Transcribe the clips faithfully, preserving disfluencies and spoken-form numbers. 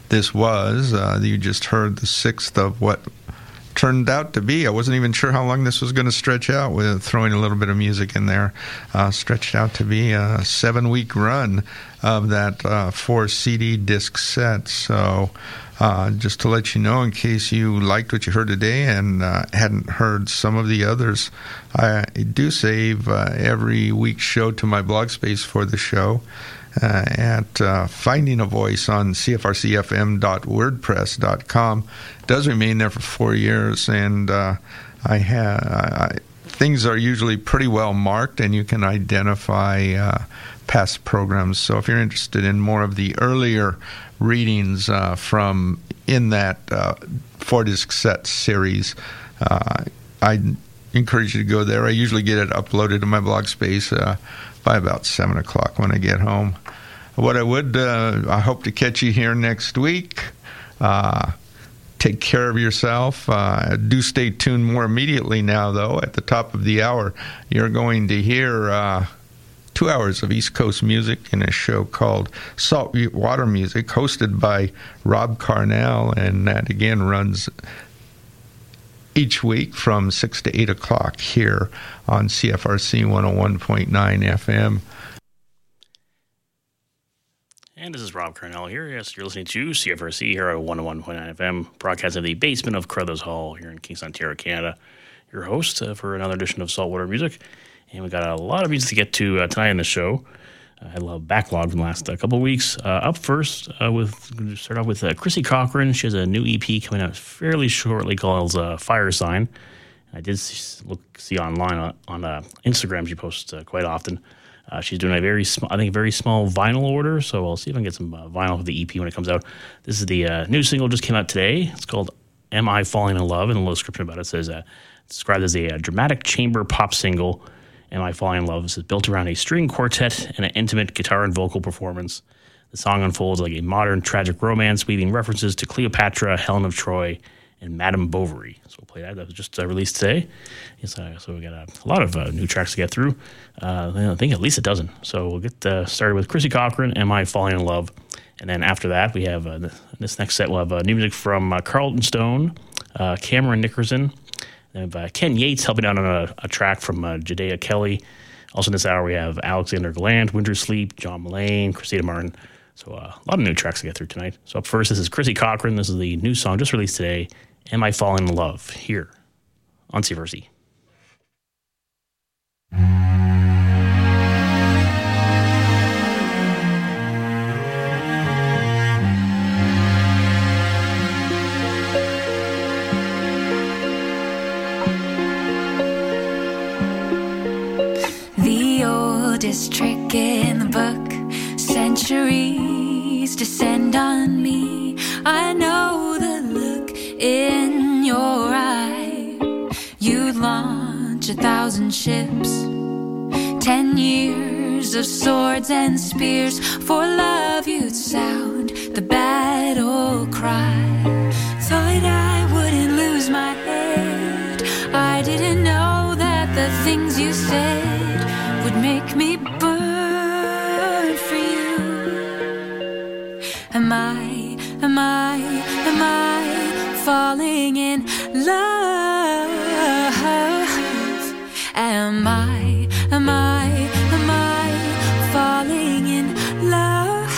this was. Uh, you just heard the sixth of what turned out to be. I wasn't even sure how long this was going to stretch out with throwing a little bit of music in there. Uh, stretched out to be a seven-week run of that uh, four C D disc set. So uh, just to let you know, in case you liked what you heard today and uh, hadn't heard some of the others, I do save uh, every week's show to my blog space for the show. Uh, at uh, Finding a Voice on C F R C F M dot wordpress dot com. It does remain there for four years, and uh, I have I, things are usually pretty well marked, and you can identify uh, past programs. So if you're interested in more of the earlier readings uh, from in that uh, four-disc set series, uh, I encourage you to go there. I usually get it uploaded to my blog space uh, by about seven o'clock when I get home. What I would, uh, I hope to catch you here next week. Uh, take care of yourself. Uh, do stay tuned more immediately now, though. At the top of the hour, you're going to hear uh, two hours of East Coast music in a show called Salt Water Music, hosted by Rob Carnell, and that, again, runs each week from six to eight o'clock here on C F R C one oh one point nine F M. And this is Rob Carnell here. Yes, you're listening to C F R C here at one oh one point nine F M, broadcast of the basement of Carruthers Hall here in Kingston, Ontario, Canada. Your host uh, for another edition of Saltwater Music. And we got a lot of music to get to uh, tonight in the show. Uh, I love backlog from the last uh, couple of weeks. Uh, up first, uh, with start off with uh, Chrissy Cochran. She has a new E P coming out fairly shortly called uh, Fire Sign. I did see, look see online on, on uh, Instagram. She posts uh, quite often. Uh, she's doing a very small, I think, very small vinyl order, so I'll see if I can get some uh, vinyl for the E P when it comes out. This is the uh, new single just came out today. It's called Am I Falling in Love? And a little description about it says, uh, it's described as a, a dramatic chamber pop single, Am I Falling in Love? This is built around a string quartet and an intimate guitar and vocal performance. The song unfolds like a modern tragic romance, weaving references to Cleopatra, Helen of Troy, and Madame Bovary. So we'll play that. That was just uh, released today. Yes, uh, so we got a, a lot of uh, new tracks to get through. Uh, I think at least a dozen. So we'll get uh, started with Chrissy Cochran, Am I Falling in Love? And then after that, we have uh, this next set, we'll have uh, new music from uh, Carlton Stone, uh, Cameron Nickerson, and uh, Ken Yates helping out on a, a track from uh, Jadea Kelly. Also in this hour, we have Alexander Gallant, Winter Sleep, John Mullane, Christina Martin. So uh, a lot of new tracks to get through tonight. So up first, this is Chrissy Cochran. This is the new song just released today, Am I Falling in Love? Here on C F R C. The oldest trick in the book, centuries descend on me. I know the look in your eye. You'd launch a thousand ships, ten years of swords and spears. For love you'd sound the battle cry. Thought I wouldn't lose my head. I didn't know that the things you said would make me burn for you. Am I, am I, am I falling in love? Am I, am I, am I falling in love?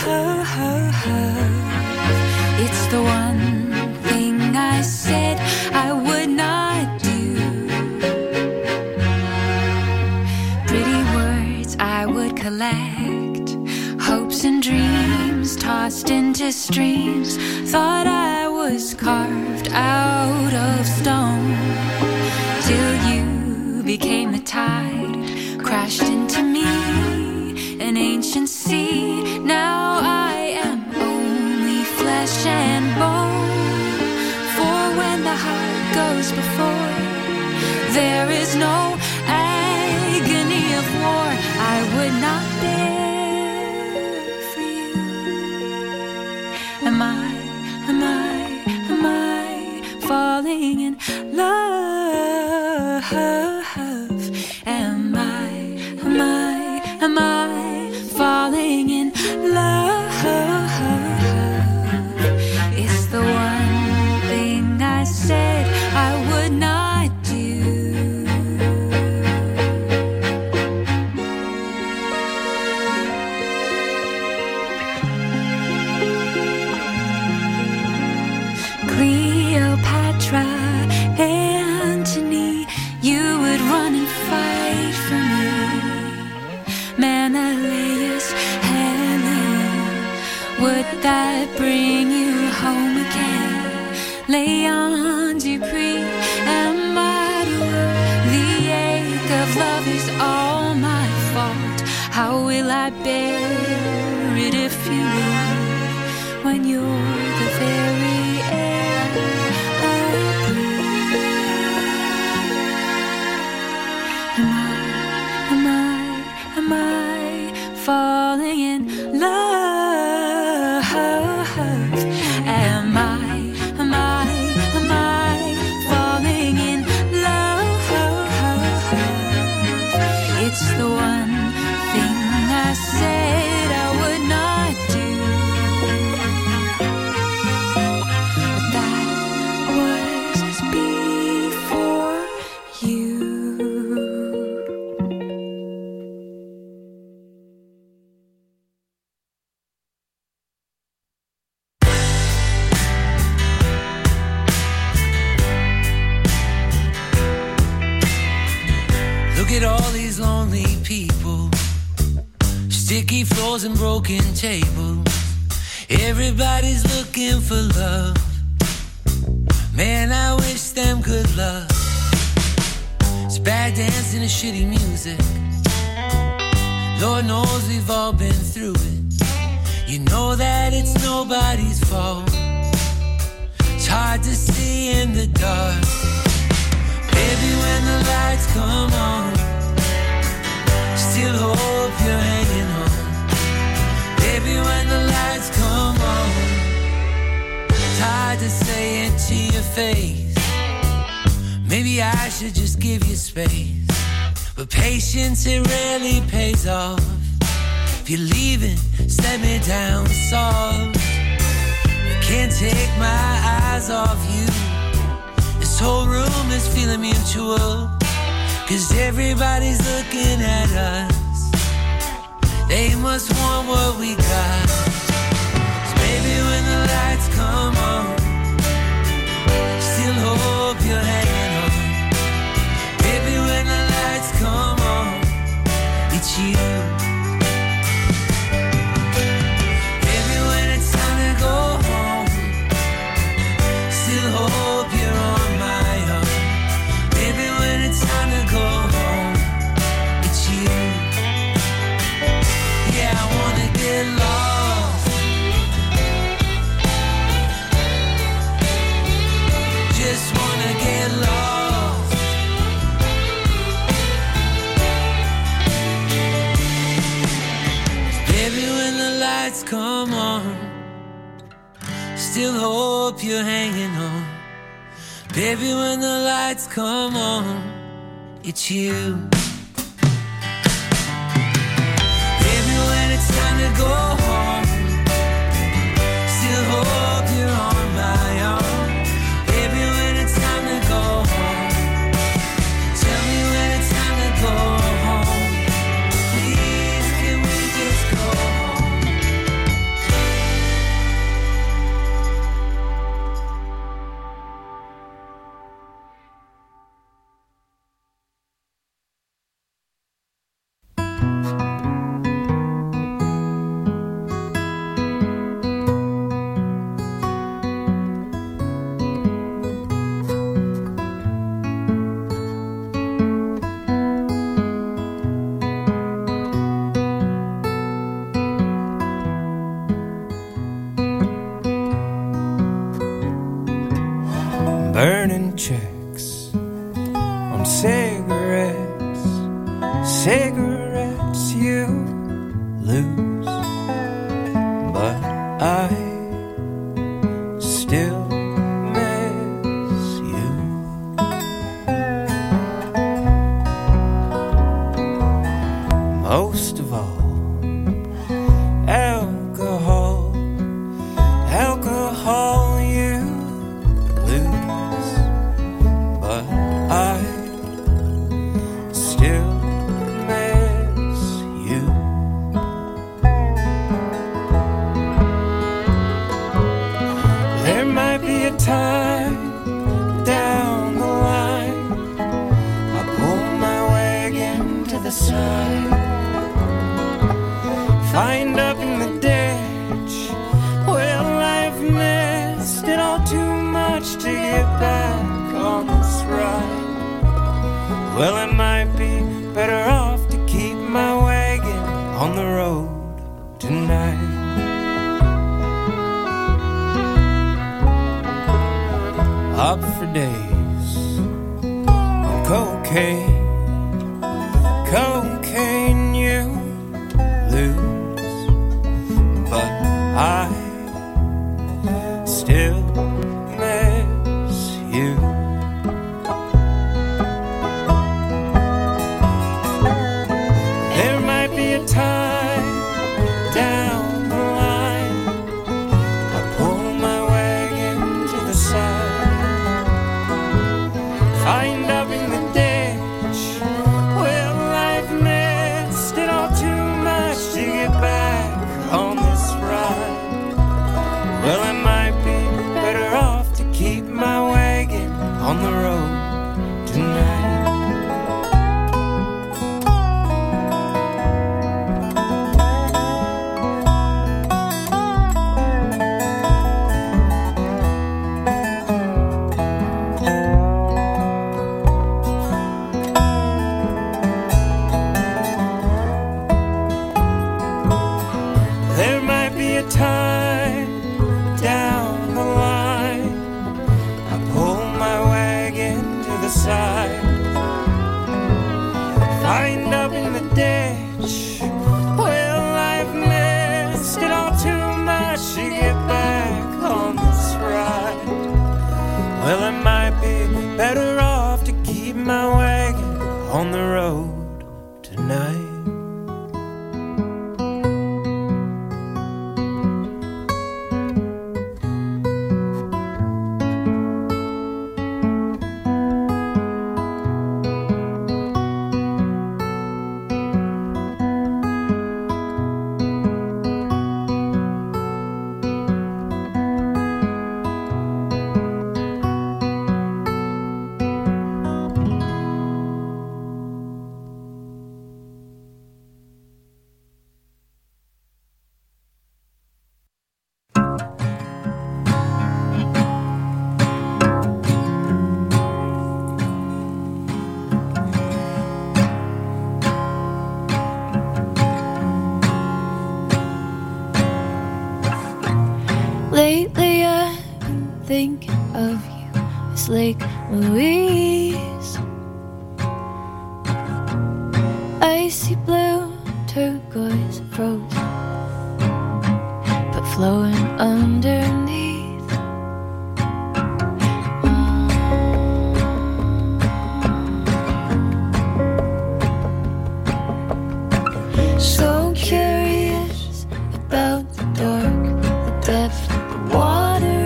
It's the one thing I said I would not do. Pretty words I would collect, hopes and dreams tossed into streams. Thought I was carved out of stone, till you became the tide, crashed into me, an ancient sea. Now I am only flesh and bone. For when the heart goes before, there is no agony of war I would not bear for you. Am I, am I, am I falling in love? Am I, am I, am I falling in love? bring you home again. Leon Dupree, am I the world? The ache of love is all my fault. How will I bear it if you leave when you're the very air I breathe? Am I, am I, am I falling in love? Am I, am I, am I falling in love? It's the one thing I said I would not do, but that was before you. Look at all these lonely people, sticky floors and broken tables. Everybody's looking for love. Man, I wish them good luck. It's bad dancing and shitty music. Lord knows we've all been through it. You know that it's nobody's fault. It's hard to see in the dark. Baby, when the lights come on, still hope you're hanging on. Baby, when the lights come on, it's hard to say it to your face. Maybe I should just give you space, but patience, it rarely pays off. If you're leaving, set me down soft. I can't take my eyes off you. This whole room is feeling mutual, 'cause everybody's looking at us. They must want what we got. 'Cause baby, when the lights come on, still hope you're hanging on. Baby, when the lights come on, it's you. Baby, when it's time to go home, still hope you're on my own. Baby, when it's time to go home, it's you. Yeah, I wanna get lost, just wanna get lost. Baby, when the lights come on, still hope you're hanging on. Baby, when the lights come on, it's you. Baby, when it's time to go home, still hope you're on my own. Baby, when it's time to go home, tell me when it's time to go home. Please, can we just go home? Burning checks on cigarettes, cigarettes you lose, but I still miss you. Most of all, alcohol, alcohol you lose, but I still miss you. There might be a time down the line I pull my wagon to the side, find up in the ditch, well, Well, I might be better off to keep my wagon on the road tonight. Up for days on cocaine, cocaine you lose, but I still miss you. There might be a time down the line I pull my wagon to the side, find up in the ditch. Well, I've missed it all too much to get back on this ride. Well, I might be better off to keep my wagon on the road tonight. There might be a time down the line I pull my wagon to the side, find up in the ditch. Well, I've missed it all too much to get back on this ride. Well, I might be better off to keep my wagon on the road tonight. Lately I've been thinking of you. It's Lake Louise, icy blue, turquoise, frozen, but flowing underneath. So curious about the dark, the depth, water.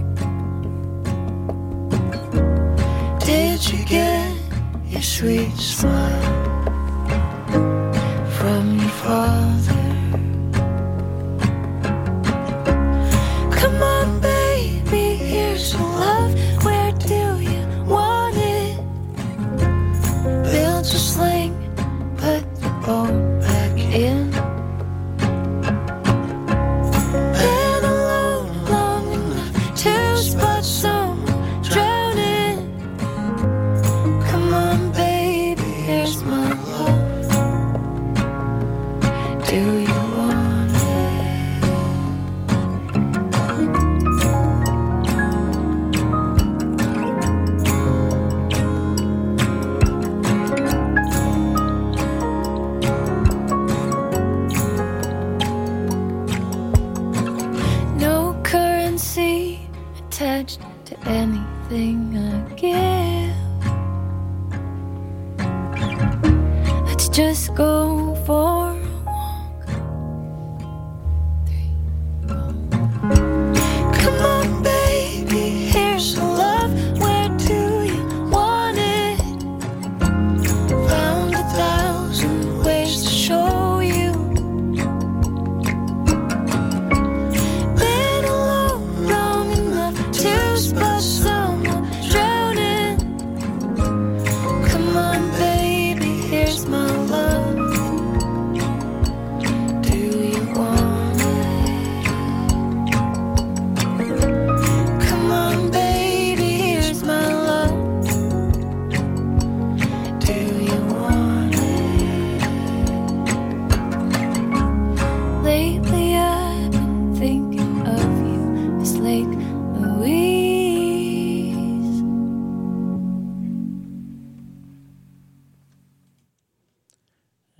Did you get your sweet smile from your father? Come on, baby, here's some love. Where do you want it? Build a sling, put the bone back in. Attached to anything I give. Let's just go for a walk. Three, go. Come on, baby, here's some love. Where do you want it? Found a thousand ways to show you. Been alone long enough to spot someone drowning. Come on, baby, here's my love.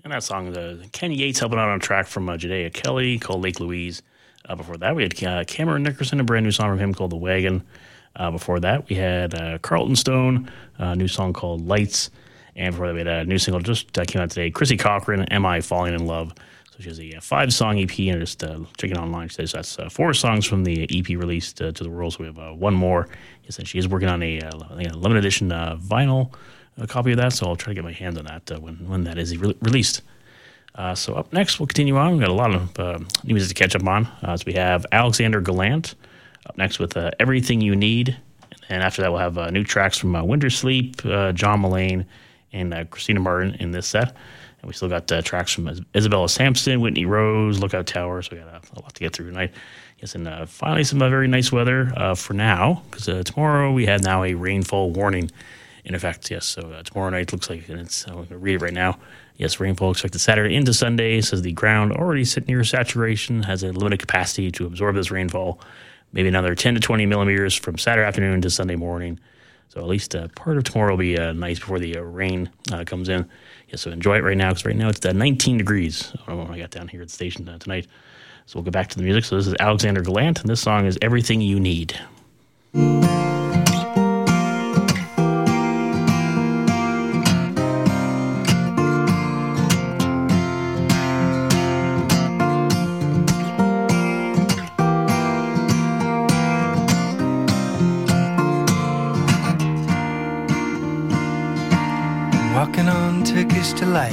And that song, uh, Ken Yates helping out on a track from uh, Jadea Kelly called Lake Louise. Uh, before that, we had uh, Cameron Nickerson, a brand new song from him called The Wagon. Uh, before that, we had uh, Carlton Stone, a new song called Lights. And before that, we had a new single just uh, came out today, Chrissy Cochran, Am I Falling in Love? So she has a five-song E P, and just uh, checking online, she says that's uh, four songs from the E P released uh, to the world, so we have uh, one more. Yes, and she is working on a, uh, I think a limited edition uh, vinyl uh, copy of that, so I'll try to get my hands on that uh, when, when that is re- released. Uh, so up next, we'll continue on. We've got a lot of uh, new music to catch up on. Uh, so we have Alexander Gallant up next with uh, Everything You Need. And after that, we'll have uh, new tracks from uh, Winter Sleep, uh, John Mullane, and uh, Christina Martin in this set. And we still got uh, tracks from Isabella Sampson, Whitney Rose, Lookout Tower. So we got uh, a lot to get through tonight. Yes, and uh, finally some uh, very nice weather uh, for now, because uh, tomorrow we had now a rainfall warning in effect. Yes, so uh, tomorrow night looks like, and it's, I'm going to read it right now. Yes, rainfall expected Saturday into Sunday. Says the ground already sitting near saturation, has a limited capacity to absorb this rainfall. Maybe another ten to twenty millimeters from Saturday afternoon to Sunday morning. So at least uh, part of tomorrow will be uh, nice before the uh, rain uh, comes in. Yeah, so enjoy it right now, because right now it's uh, nineteen degrees. I don't know what I got down here at the station uh, tonight. So we'll go back to the music. So this is Alexander Gallant, and this song is Everything You Need. Walking on Turkish delight,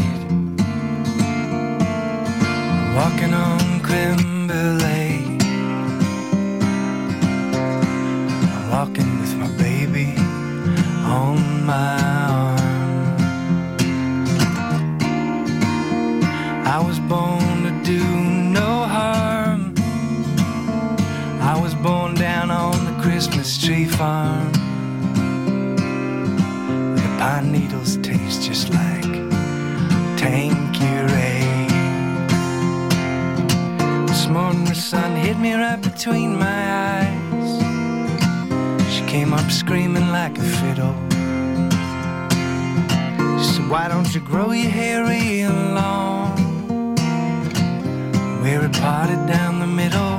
walking on creme brulee. I'm walking with my baby on my arm. I was born to do no harm. I was born down on the Christmas tree farm. Pine needles taste just like Tanqueray. This morning the sun hit me right between my eyes. She came up screaming like a fiddle. She said, why don't you grow your hair real long, wear it parted down the middle?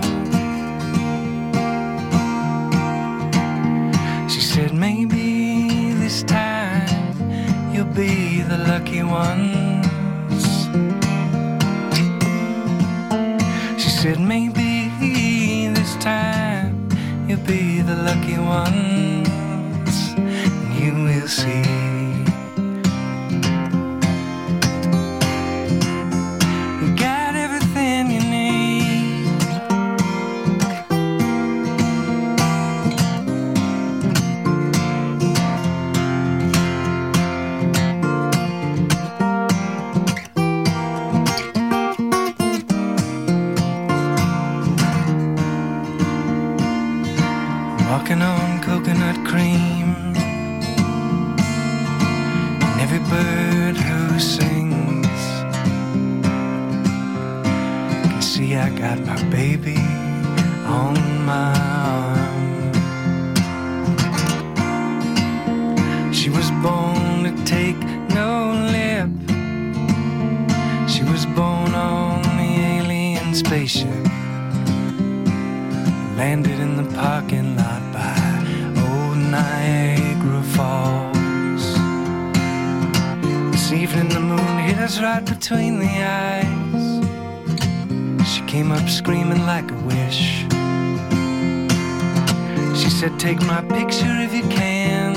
She said, maybe this time you'll be the lucky ones. She said, maybe this time you'll be the lucky ones, and you will see. You got everything you need. Walking on coconut cream, and every bird who sings can see I got my baby on my arm. She was born to take no lip. She was born on the alien spaceship, landed in the parking lot by old Niagara Falls. This evening the moon hit us right between the eyes. She came up screaming like a wish. She said, take my picture if you can.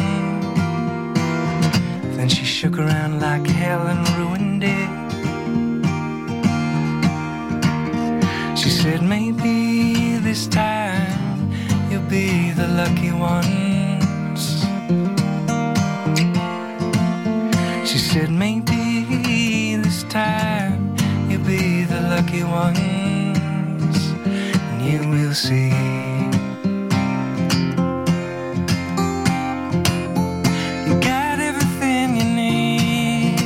Then she shook around like hell and ruined it. She said, maybe this time you'll be the lucky ones. She said, maybe this time you'll be the lucky ones, and you will see. You got everything you need.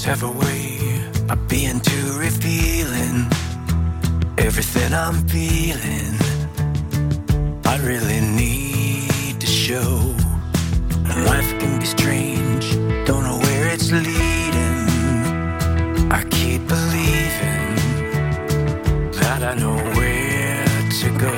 have a way of being too revealing. Everything I'm feeling, I really need to show. Life can be strange, don't know where it's leading. I keep believing that I know where to go.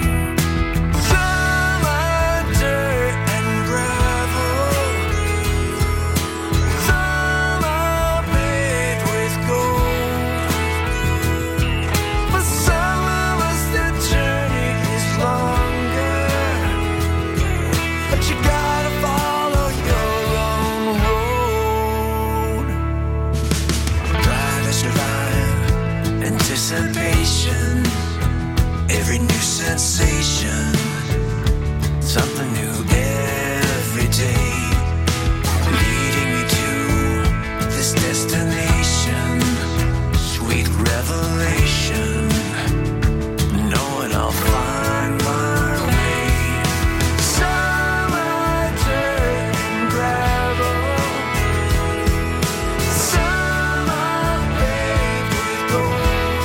Every new sensation, something new every day, leading me to this destination, sweet revelation, knowing I'll find my way. Summer dirt and gravel, summer paved with gold.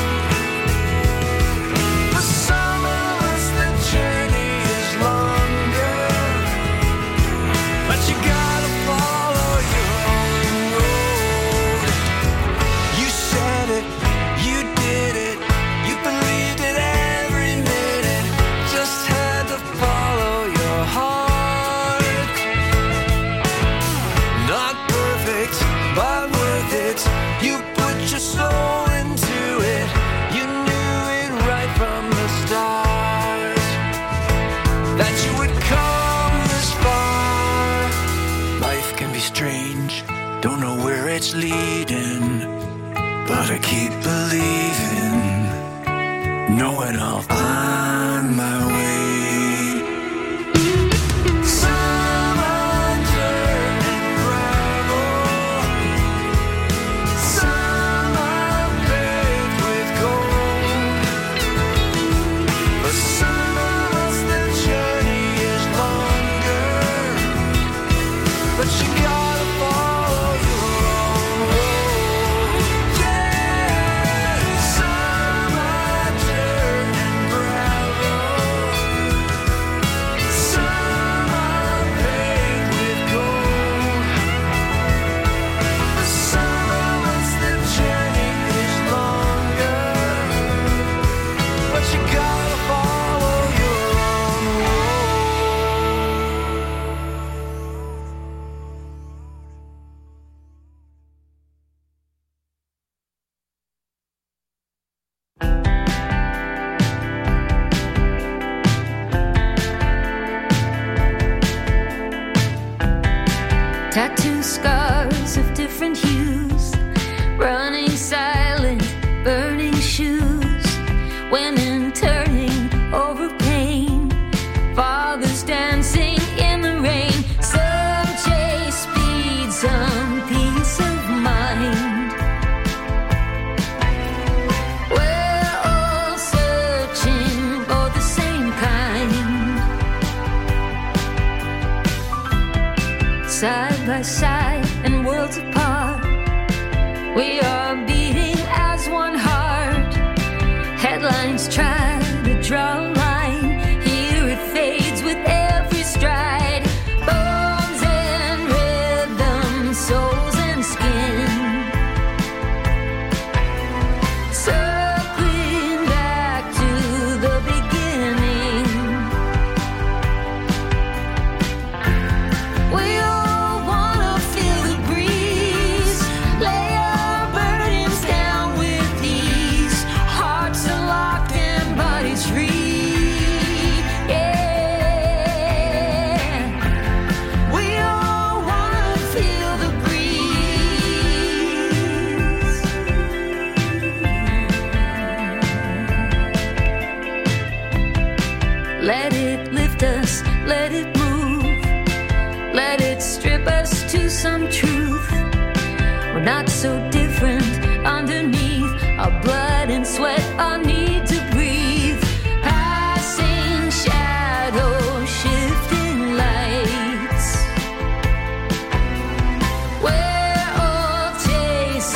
It's leading, but I keep believing, knowing I'll find my way. Summer dirt and gravel, summer paved with gold. For some of us the journey is longer, but you gotta follow your tattoo scars of different hues, running silent, burning shoes, women turning over pain, fathers dancing in the rain. Some chase speed, some peace of mind. We're all searching for the same kind. Side by side and worlds apart, we are beating as one heart. Headlines try to draw a line, here it fades with every stride. Bones and rhythm, souls and skin, circling back to the beginning. We all wanna feel the breeze, lay our burdens down with ease. Hearts are locked and bodies free. Yeah, we all wanna feel the breeze. Let it lift us, let it move, let it strip us to some truth. We're not so different underneath our blood and sweat, our need to breathe. Passing shadows, shifting lights. We're all chasing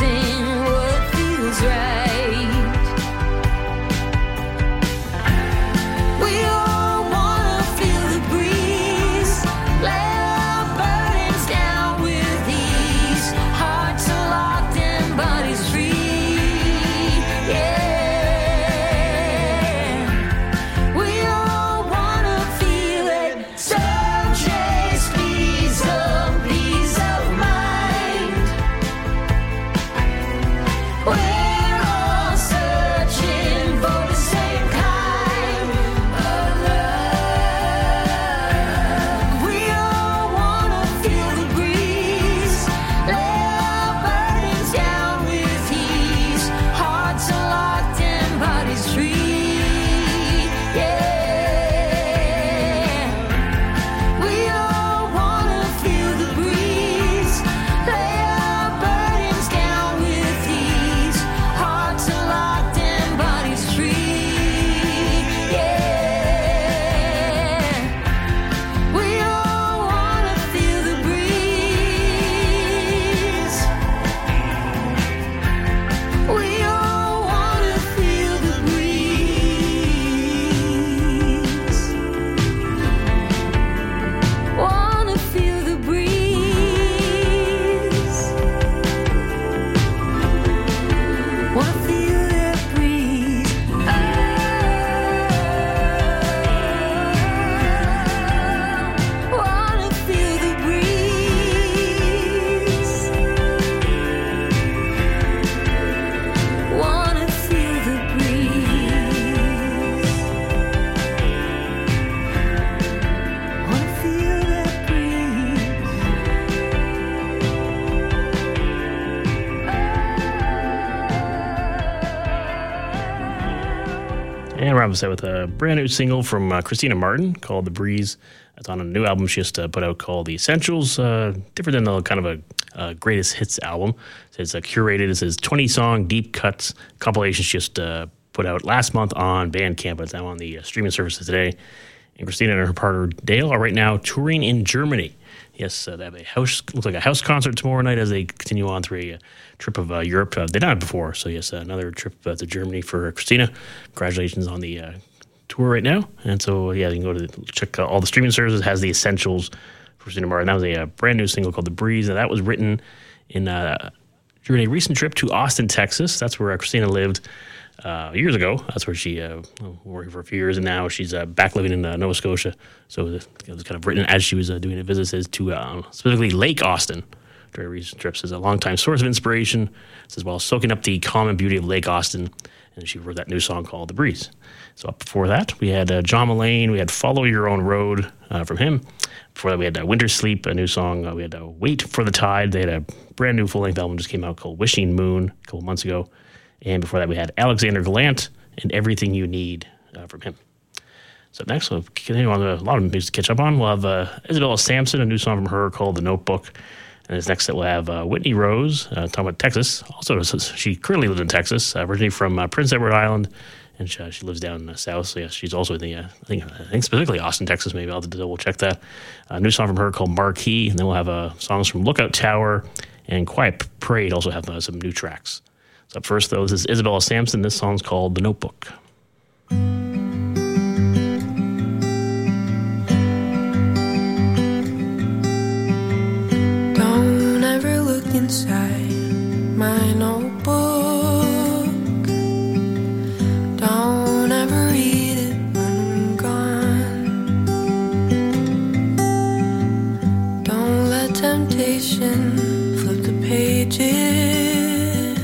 around the set with a brand new single from uh, Christina Martin called The Breeze. It's on a new album she just uh, put out called The Essentials. Uh, different than the kind of a uh, greatest hits album. It's uh, curated. It says twenty song deep cuts compilation she just uh, put out last month on Bandcamp. It's now on the uh, streaming services today. And Christina and her partner Dale are right now touring in Germany. Yes, uh, they have a house, looks like a house concert tomorrow night as they continue on through a uh, trip of uh, Europe. Uh, they've done it before, so yes, uh, another trip uh, to Germany for Christina. Congratulations on the uh, tour right now. And so, yeah, you can go to the, check uh, all the streaming services. It has The Essentials for Christina Martin. That was a, a brand new single called The Breeze, and that was written in uh, during a recent trip to Austin, Texas. That's where uh, Christina lived uh, years ago. That's where she uh, worked for a few years, and now she's uh, back living in uh, Nova Scotia. So it was kind of written as she was uh, doing a visit to uh, specifically Lake Austin during recent trips as a longtime source of inspiration, as well as soaking up the calm and beauty of Lake Austin. And she wrote that new song called The Breeze. So up before that, we had uh, John Mullane. We had Follow Your Own Road uh, from him. Before that, we had uh, Winter Sleep, a new song. Uh, we had uh, Wait for the Tide. They had a brand new full-length album just came out called Wishing Moon a couple months ago. And before that, we had Alexander Gallant and Everything You Need uh, from him. So next, we'll continue on a lot of music to catch up on. We'll have uh, Isabella Sampson, a new song from her called The Notebook. And this next, we'll have uh, Whitney Rose, uh, talking about Texas. Also, she currently lives in Texas, uh, originally from uh, Prince Edward Island, and she, uh, she lives down uh, south. So, yes, she's also in the, uh, I think, I think specifically Austin, Texas. Maybe I'll have to double check that. A new song from her called Marquee, and then we'll have uh, songs from Lookout Tower and Quiet Parade. Also have uh, some new tracks. So up first, though, this is Isabella Sampson. This song's called The Notebook. Inside my notebook, don't ever read it when I'm gone. Don't let temptation flip the pages.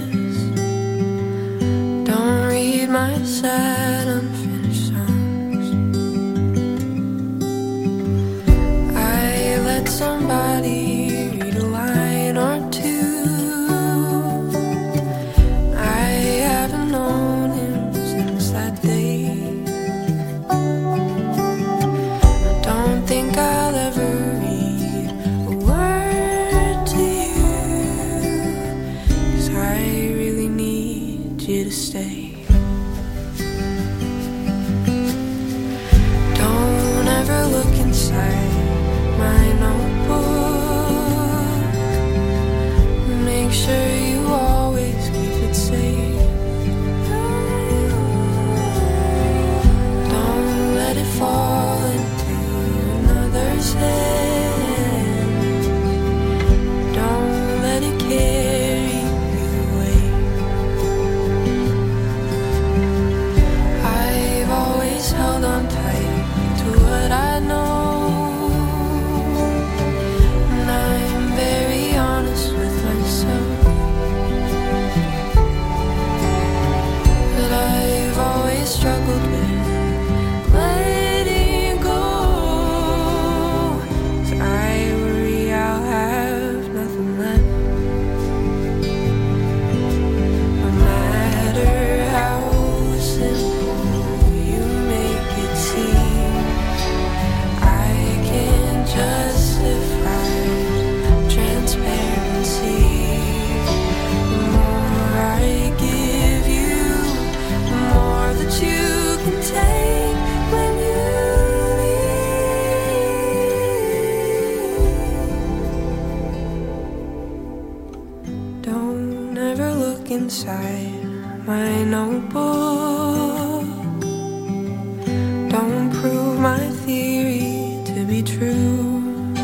Don't read my sad unfinished songs. I let somebody read a line or two. I'll ever read a word to you, 'cause I really need you to stay. Don't ever look inside my notebook. Make sure you always keep it safe. Don't let it fall into another's hand. Don't let it carry you away. I've always held on tight to what I know, and I'm very honest with myself. But I've always struggled with letting go. I worry I'll have nothing left. No matter how simple you make it seem, I can justify transparency. The more I give you, the more that you can take when you inside my notebook. Don't prove my theory to be true.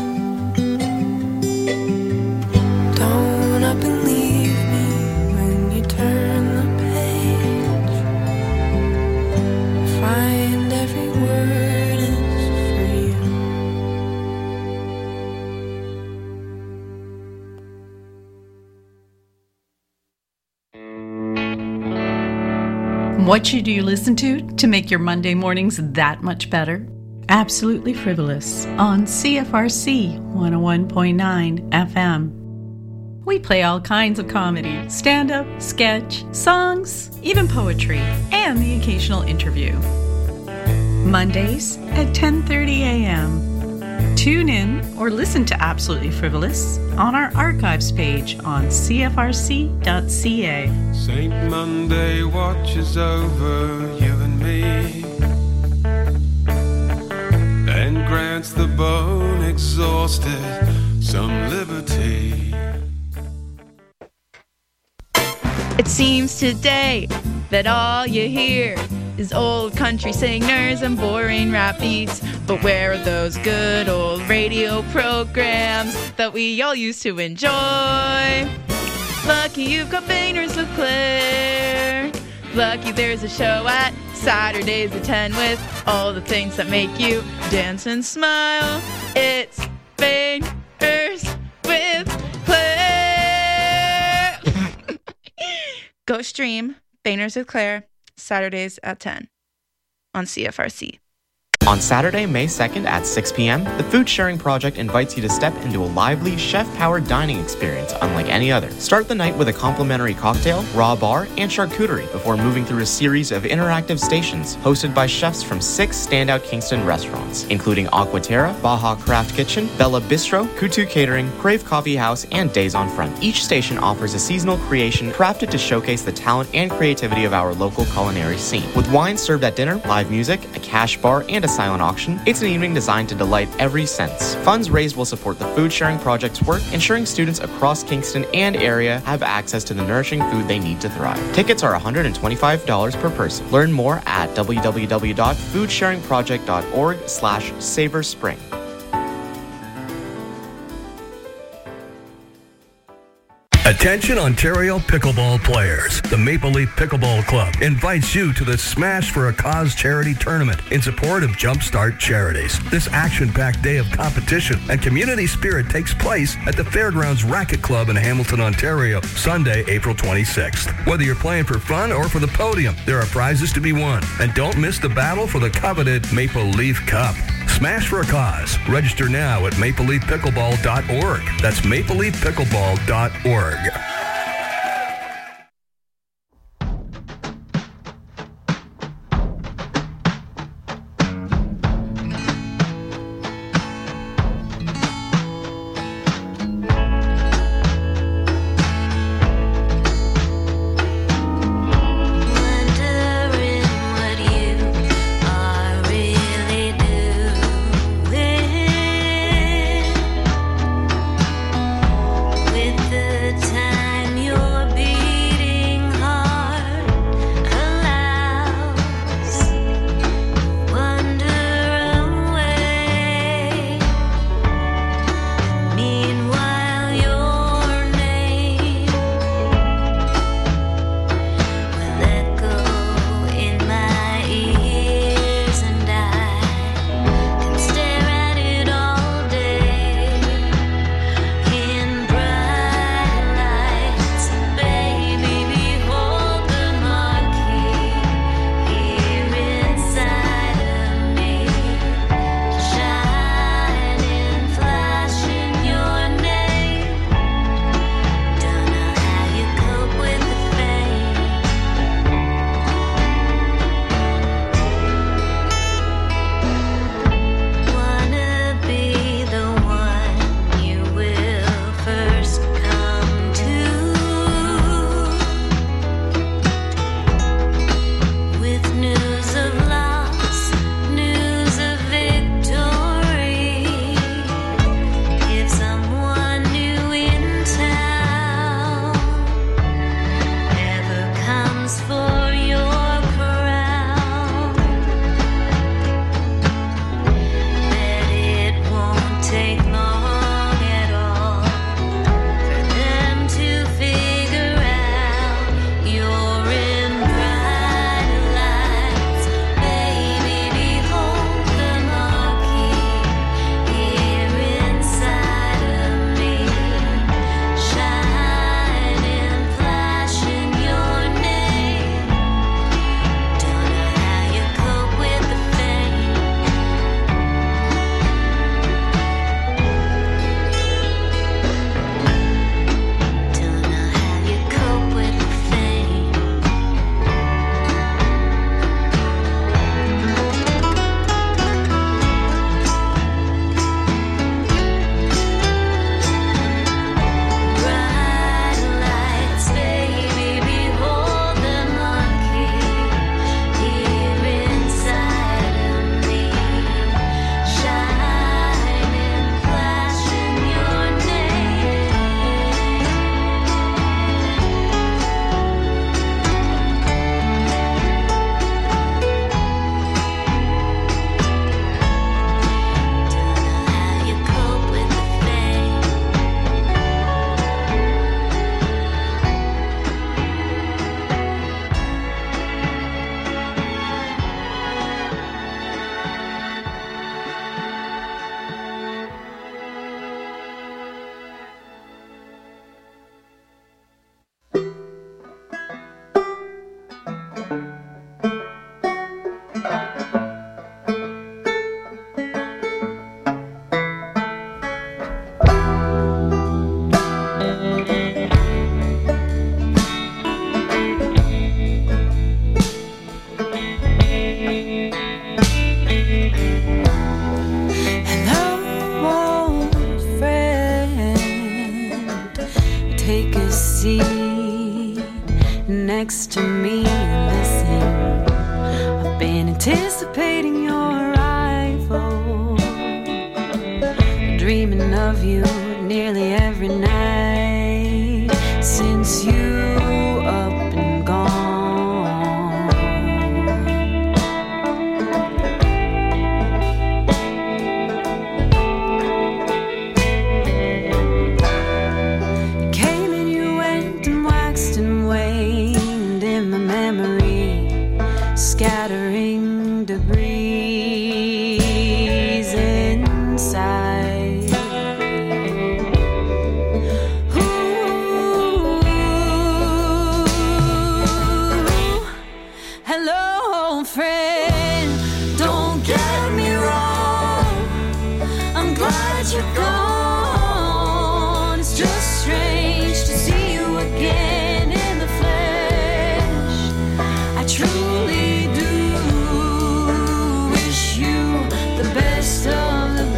Don't up and leave me when you turn the page. Find every word is for you. What should you listen to to make your Monday mornings that much better? Absolutely Frivolous on C F R C one oh one point nine F M. We play all kinds of comedy, stand-up, sketch, songs, even poetry, and the occasional interview. Mondays at ten thirty a.m. Tune in or listen to Absolutely Frivolous on our archives page on c f r c dot c a. Saint Monday watches over you and me and grants the bone exhausted some liberty. It seems today that all you hear is old country singers and boring rap beats. But where are those good old radio programs that we all used to enjoy? Lucky you've got Boehner's LeClaire. Lucky there's a show at Saturdays at ten with all the things that make you dance and smile. It's Boehner's with Claire. Go stream Boehner's with Claire Saturdays at ten on C F R C. On Saturday, May second at six p.m., the Food Sharing Project invites you to step into a lively, chef-powered dining experience unlike any other. Start the night with a complimentary cocktail, raw bar, and charcuterie before moving through a series of interactive stations hosted by chefs from six standout Kingston restaurants, including Aquaterra, Baja Craft Kitchen, Bella Bistro, Kutu Catering, Crave Coffee House, and Days on Front. Each station offers a seasonal creation crafted to showcase the talent and creativity of our local culinary scene. With wine served at dinner, live music, a cash bar, and a silent auction, it's an evening designed to delight every sense. Funds raised will support the Food Sharing Project's work, ensuring students across Kingston and area have access to the nourishing food they need to thrive. Tickets are one hundred twenty-five dollars per person. Learn more at w w w dot food sharing project dot org slash savor spring. Attention Ontario pickleball players. The Maple Leaf Pickleball Club invites you to the Smash for a Cause charity tournament in support of Jumpstart Charities. This action-packed day of competition and community spirit takes place at the Fairgrounds Racquet Club in Hamilton, Ontario, Sunday, April twenty-sixth. Whether you're playing for fun or for the podium, there are prizes to be won. And don't miss the battle for the coveted Maple Leaf Cup. Smash for a Cause. Register now at maple leaf pickleball dot org. That's maple leaf pickleball dot org. With the time next to me and listen. I've been anticipating your arrival, dreaming of you nearly every night since you up and gone. Scattering debris inside. Ooh. Hello, friend. Don't get me wrong. I'm glad you're gone. It's just strange to see you again in the flesh. I truly best of the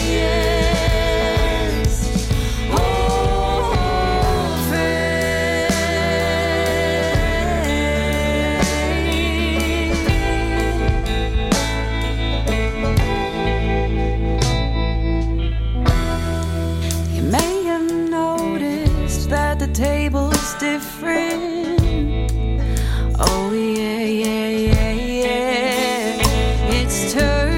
best. Oh, you may have noticed that the table's different. Oh yeah, yeah, yeah, yeah. It's turned.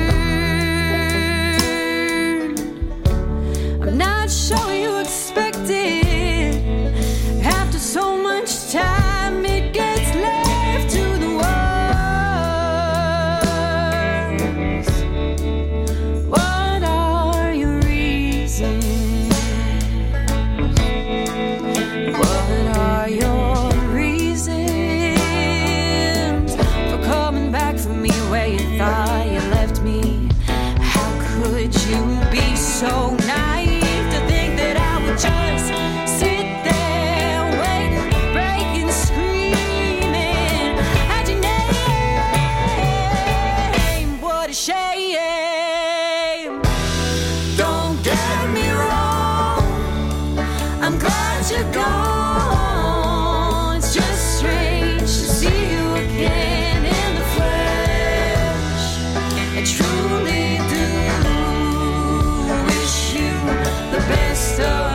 Sure you expected. After so much time, it gets left to the worst. What are your reasons? What are your reasons for coming back for me where you thought you left me? How could you be so naive? Just sit there waiting, breaking, screaming at your name. What a shame. Don't get me wrong, I'm glad you're gone. It's just strange to see you again in the flesh. I truly do wish you the best of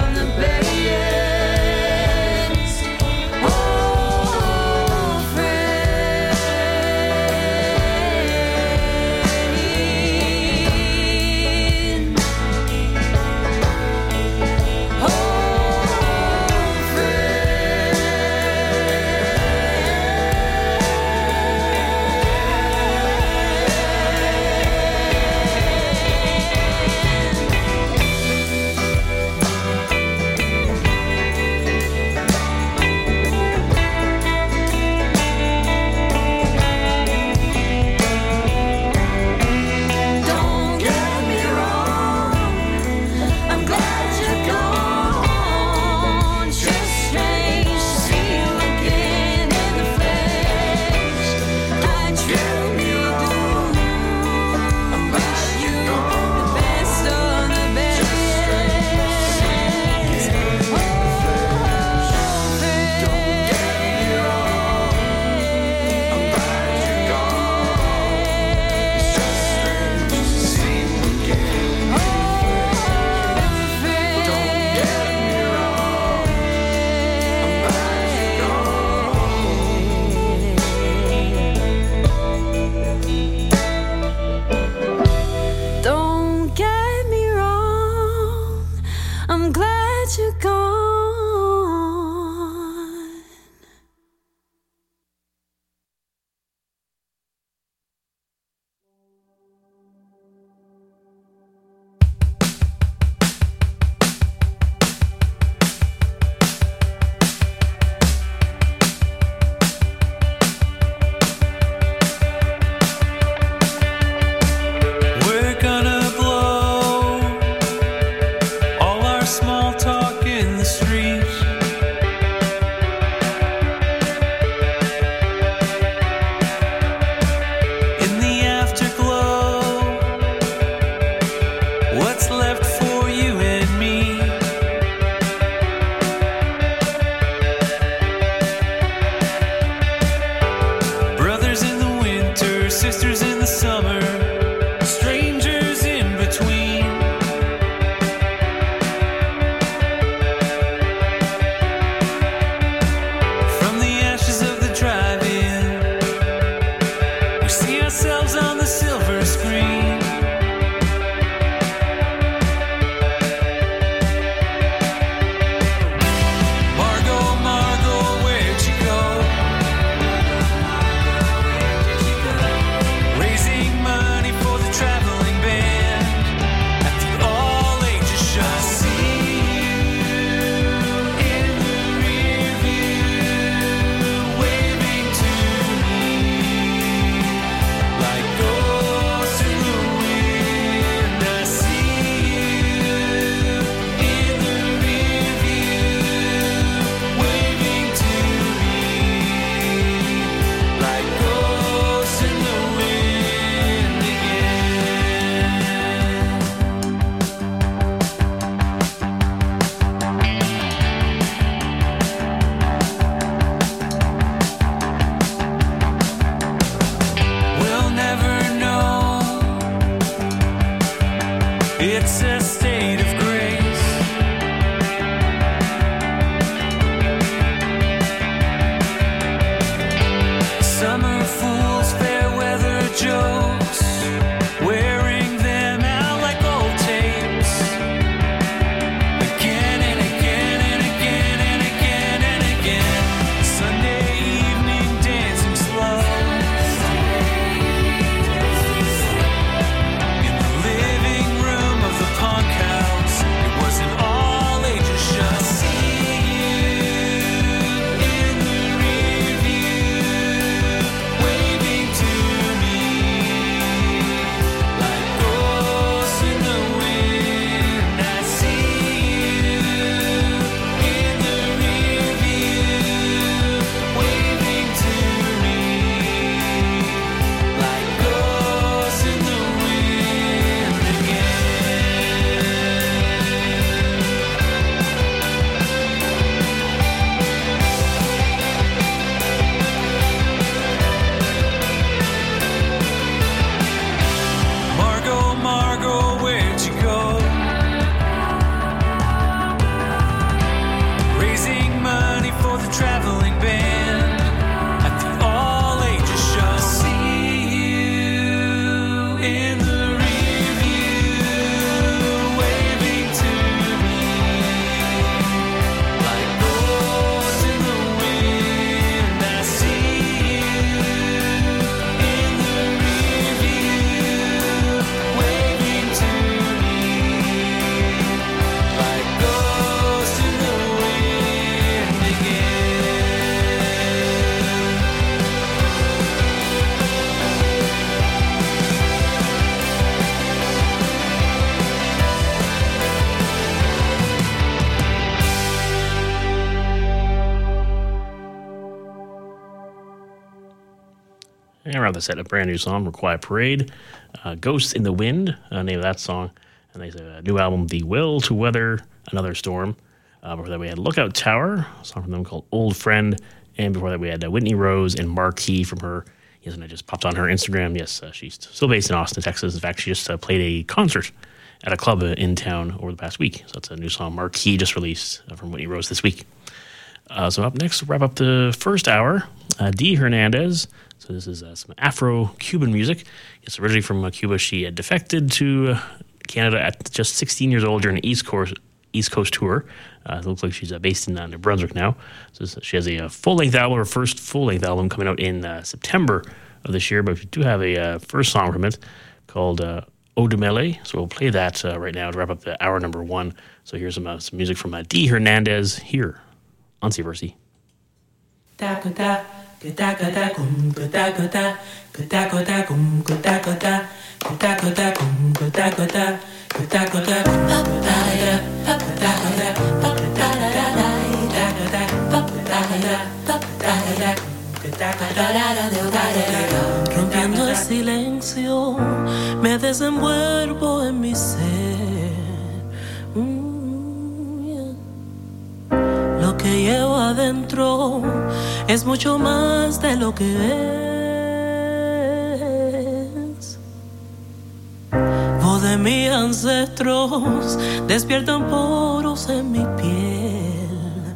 state of grace. Summer fools, fair weather jokes, wearing them out like old tapes. Again and again and again and again and again. Sunday evening dancing slow. In the living room of the punk house, it was an all-ages show. See you in the rear view, waving to me like ghosts in the wind. I see you in the rear view, waving to me like ghosts in the wind again. Margot, Margot, where'd you go? Raising money for the traveling band at the all-ages show. See you in the rear view, waving to me like ghosts in the wind. I see you in the rear view, waving to me like ghosts in the wind again. And around the set, a brand new song from Quiet Parade, uh, Ghosts in the Wind, uh, name of that song. And they have a new album, The Will to Weather Another Storm. Uh, before that, we had Lookout Tower, a song from them called Old Friend. And before that, we had uh, Whitney Rose and Marquee from her. Yes, and I just popped on her Instagram. Yes, uh, she's still based in Austin, Texas. In fact, she just uh, played a concert at a club uh, in town over the past week. So that's a new song, Marquee, just released uh, from Whitney Rose this week. Uh, so up next, wrap up the first hour, uh, Dee Hernandez. So this is uh, some Afro-Cuban music. It's originally from uh, Cuba. She had defected to uh, Canada at just sixteen years old during an East Coast, East Coast tour. Uh, it looks like she's uh, based in uh, New Brunswick now. So this, she has a, uh full-length album, her first full-length album coming out in uh, September of this year. But we do have a uh, first song from it called uh, Odemele. So we'll play that uh, right now to wrap up the hour number one. So here's some, uh, some music from uh, Dee Hernandez here on C F R C. Rompiendo el silencio, me desenvuelvo en mi ser. Mm, yeah. Lo que llevo adentro es mucho más de lo que ves. Voz de mis ancestros despiertan poros en mi piel.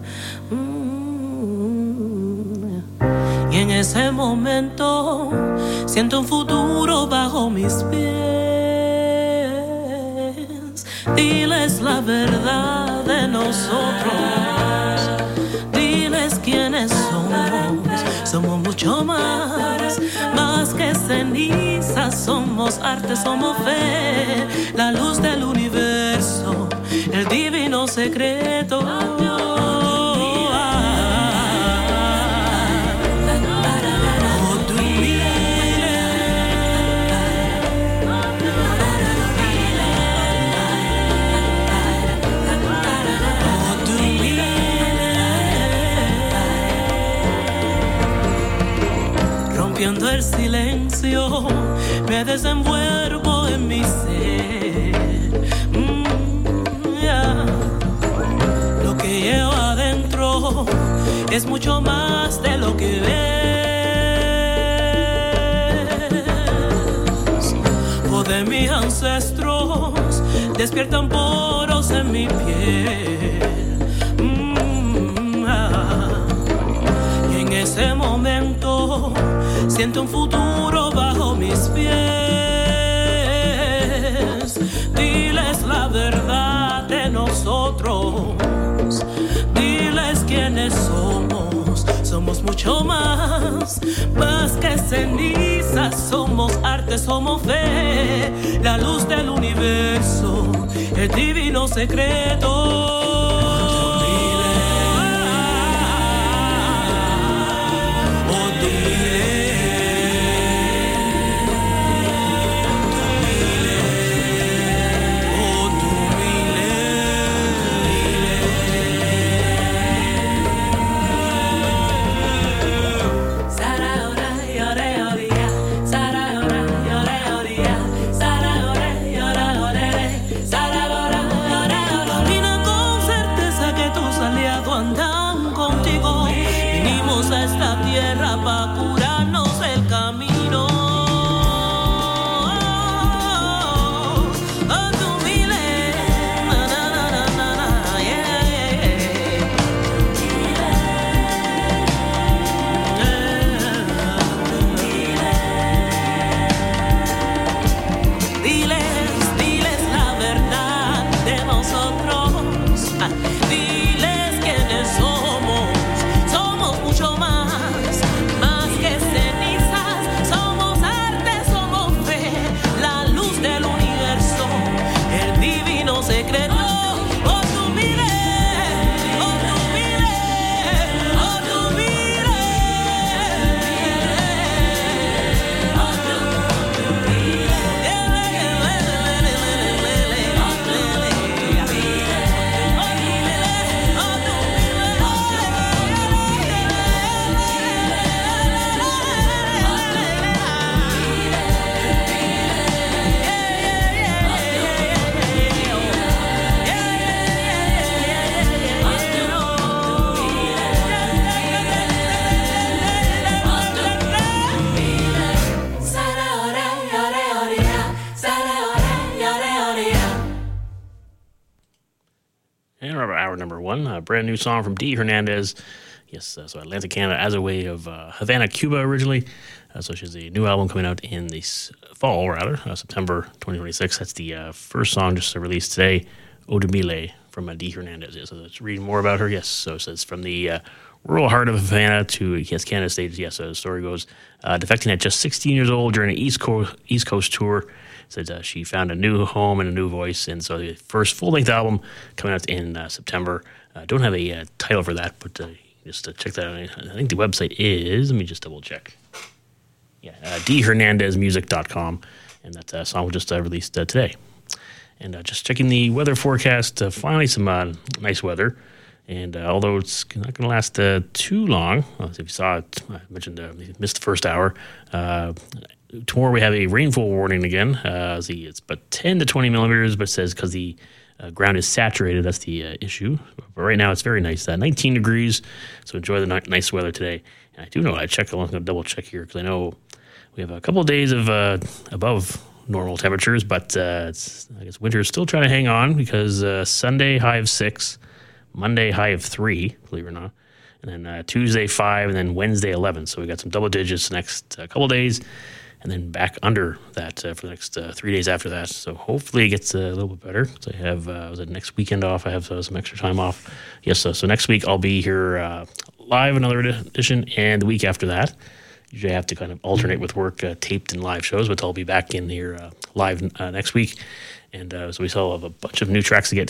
Mm. Y en ese momento siento un futuro bajo mis pies. Diles la verdad de nosotros. Diles quiénes somos. Somos mucho más, más que cenizas. Somos arte, somos fe, la luz del universo, el divino secreto. Rompiendo el silencio, me desenvuelvo en mi ser. Mm, yeah. Lo que llevo adentro es mucho más de lo que ves. Voz de mis ancestros despiertan poros en mi piel. Mm, ah. Y en ese momento siento un futuro bajo mis pies. Diles la verdad de nosotros, diles quiénes somos. Somos mucho más, más que cenizas. Somos arte, somos fe, la luz del universo, el divino secreto. A brand new song from Dee Hernandez. Yes, uh, so Atlantic Canada as a way of uh, Havana, Cuba originally. Uh, so she has a new album coming out in the fall, rather, uh, September twenty twenty-six. That's the uh, first song just released today, Odumile, from uh, Dee Hernandez. Yeah, so let's read more about her. Yes, so it says from the uh, rural heart of Havana to yes, Canada stages. Yes, so the story goes, uh, defecting at just sixteen years old during an East Coast, East Coast tour. Said uh, she found a new home and a new voice, and so the first full-length album coming out in uh, September. I uh, don't have a uh, title for that, but uh, just to check that out. I think the website is, let me just double check. Yeah, uh, d hernandez music dot com, and that uh, song was just uh, released uh, today. And uh, just checking the weather forecast, uh, finally some uh, nice weather. And uh, although it's not going to last uh, too long, well, if you saw it, I mentioned uh, we missed the first hour. Uh, tomorrow we have a rainfall warning again. Uh, see, it's about ten to twenty millimeters, but it says because the Uh, ground is saturated. That's the uh, issue. But right now, it's very nice. Uh, nineteen degrees, so enjoy the ni- nice weather today. And I do know, I check, I'm going to double check here because I know we have a couple of days of uh, above normal temperatures, but uh, it's, I guess winter is still trying to hang on because uh, Sunday, high of six, Monday, high of three, believe it or not, and then uh, Tuesday, five, and then Wednesday, eleven. So we got some double digits the next uh, couple of days. And then back under that uh, for the next uh, three days after that. So hopefully it gets a little bit better. So I have uh, was it next weekend off? I have uh, some extra time off. Yes, so, so next week I'll be here uh, live, another edition, and the week after that. Usually I have to kind of alternate with work, uh, taped and live shows, but I'll be back in here uh, live uh, next week. And uh, so we still have a bunch of new tracks to get